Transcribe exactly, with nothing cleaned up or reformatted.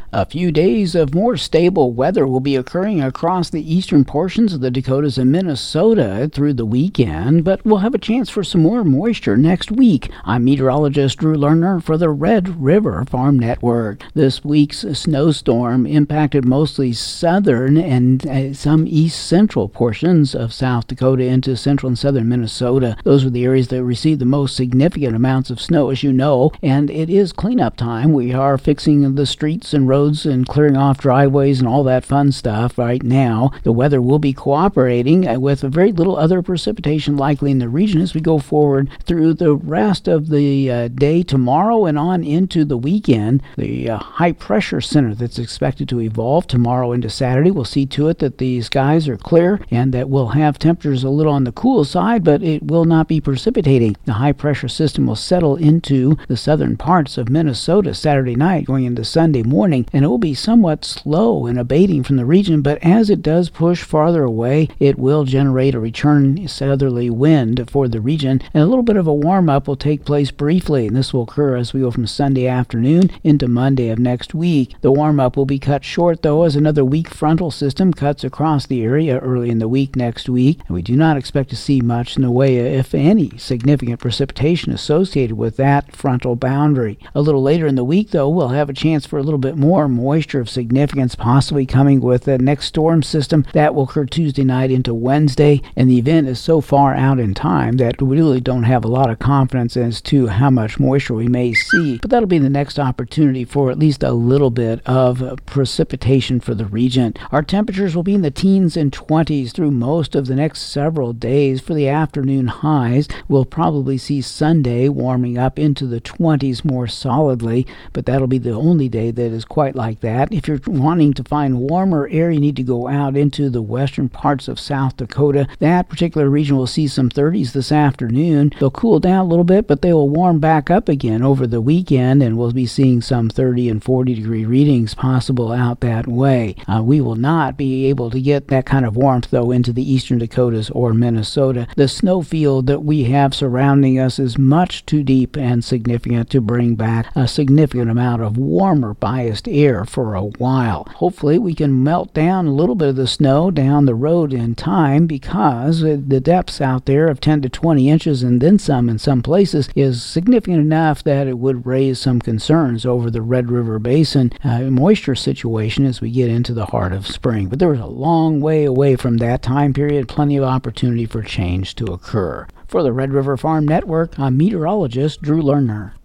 A few days of more stable weather will be occurring across the eastern portions of the Dakotas and Minnesota through the weekend, but we'll have a chance for some more moisture next week. I'm meteorologist Drew Lerner for the Red River Farm Network. This week's snowstorm impacted mostly southern and uh, some east-central portions of South Dakota into central and southern Minnesota. Those are the areas that received the most significant amounts of snow, as you know, and it is cleanup time. We are fixing the streets and roads and clearing off driveways and all that fun stuff right now. The weather will be cooperating with very little other precipitation likely in the region as we go forward through the rest of the uh, day tomorrow and on into the weekend. The uh, high pressure center that's expected to evolve tomorrow into Saturday will see to it that the skies are clear and that we'll have temperatures a little on the cool side, but it will not be precipitating. The high pressure system will settle into the southern parts of Minnesota Saturday night going into Sunday morning, and it will be somewhat slow in abating from the region, but as it does push farther away, it will generate a return southerly wind for the region, and a little bit of a warm-up will take place briefly, and this will occur as we go from Sunday afternoon into Monday of next week. The warm-up will be cut short, though, as another weak frontal system cuts across the area early in the week next week, and we do not expect to see much in the way, if any, significant precipitation associated with that frontal boundary. A little later in the week, though, we'll have a chance for a little bit more moisture of significance, possibly coming with the next storm system that will occur Tuesday night into Wednesday, and the event is so far out in time that we really don't have a lot of confidence as to how much moisture we may see, but that'll be the next opportunity for at least a little bit of precipitation for the region. Our temperatures will be in the teens and twenties through most of the next several days. For the afternoon highs, we'll probably see Sunday warming up into the twenties more solidly, but that'll be the only day that is quite like that. If you're wanting to find warmer air, you need to go out into the western parts of South Dakota. That particular region will see some thirties this afternoon. They'll cool down a little bit, but they will warm back up again over the weekend, and we'll be seeing some thirty and forty degree readings possible out that way. Uh, we will not be able to get that kind of warmth, though, into the eastern Dakotas or Minnesota. The snow field that we have surrounding us is much too deep and significant to bring back a significant amount of warmer biased air for a while. Hopefully we can melt down a little bit of the snow down the road in time, because the depths out there of ten to twenty inches and then some in some places is significant enough that it would raise some concerns over the Red River Basin uh, moisture situation as we get into the heart of spring. But there was a long way away from that time period, plenty of opportunity for change to occur. For the Red River Farm Network, I'm meteorologist Drew Lerner.